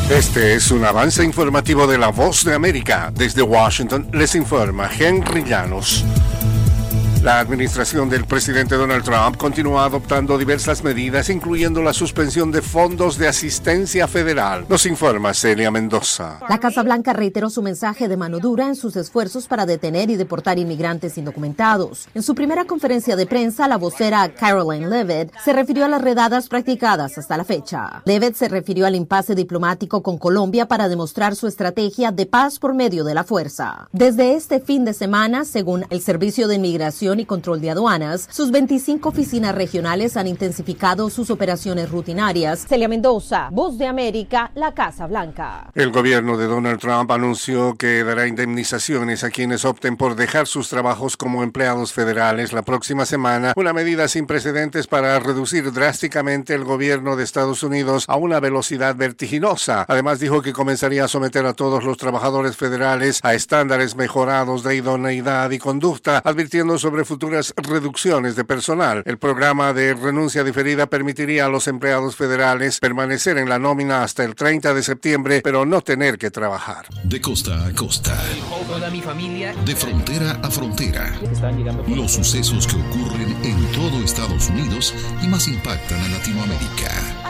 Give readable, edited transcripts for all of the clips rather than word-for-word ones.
Este es un avance informativo de La Voz de América. Desde Washington les informa Henry Llanos. La administración del presidente Donald Trump continúa adoptando diversas medidas, incluyendo la suspensión de fondos de asistencia federal. Nos informa Celia Mendoza. La Casa Blanca reiteró su mensaje de mano dura en sus esfuerzos para detener y deportar inmigrantes indocumentados. En su primera conferencia de prensa, la vocera Karoline Leavitt se refirió a las redadas practicadas hasta la fecha. Leavitt se refirió al impasse diplomático con Colombia para demostrar su estrategia de paz por medio de la fuerza. Desde este fin de semana, según el Servicio de Inmigración y Control de Aduanas, sus 25 oficinas regionales han intensificado sus operaciones rutinarias. Celia Mendoza, Voz de América, la Casa Blanca. El gobierno de Donald Trump anunció que dará indemnizaciones a quienes opten por dejar sus trabajos como empleados federales la próxima semana, una medida sin precedentes para reducir drásticamente el gobierno de Estados Unidos a una velocidad vertiginosa. Además, dijo que comenzaría a someter a todos los trabajadores federales a estándares mejorados de idoneidad y conducta, advirtiendo sobre futuras reducciones de personal. El programa de renuncia diferida permitiría a los empleados federales permanecer en la nómina hasta el 30 de septiembre, pero no tener que trabajar. De costa a costa, de frontera a frontera, los sucesos que ocurren en todo Estados Unidos y más impactan a Latinoamérica.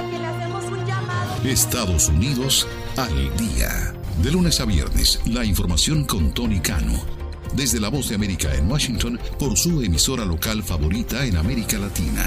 Estados Unidos al día. De lunes a viernes, la información con Tony Cano. Desde La Voz de América en Washington, por su emisora local favorita en América Latina.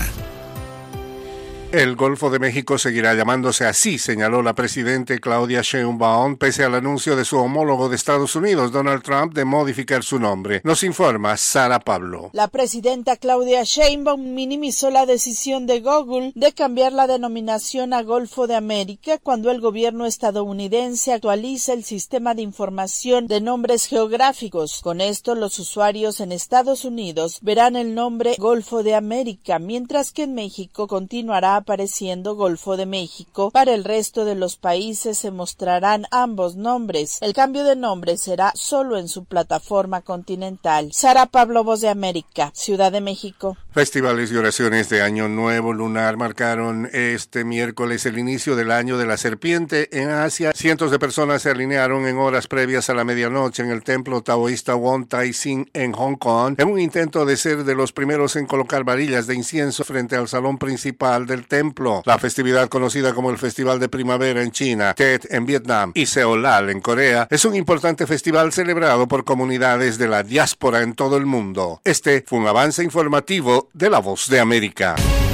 El Golfo de México seguirá llamándose así, señaló la presidenta Claudia Sheinbaum, pese al anuncio de su homólogo de Estados Unidos, Donald Trump, de modificar su nombre. Nos informa Sara Pablo. La presidenta Claudia Sheinbaum minimizó la decisión de Google de cambiar la denominación a Golfo de América cuando el gobierno estadounidense actualiza el sistema de información de nombres geográficos. Con esto, los usuarios en Estados Unidos verán el nombre Golfo de América, mientras que en México continuará apareciendo Golfo de México. Para el resto de los países se mostrarán ambos nombres. El cambio de nombre será solo en su plataforma continental. Sara Pablo, Voz de América, Ciudad de México. Festivales y oraciones de Año Nuevo Lunar marcaron este miércoles el inicio del Año de la Serpiente en Asia. Cientos de personas se alinearon en horas previas a la medianoche en el templo taoísta Won Tai Sin en Hong Kong, en un intento de ser de los primeros en colocar varillas de incienso frente al salón principal del templo. La festividad, conocida como el Festival de Primavera en China, Tet en Vietnam y Seolal en Corea, es un importante festival celebrado por comunidades de la diáspora en todo el mundo. Este fue un avance informativo de La Voz de América.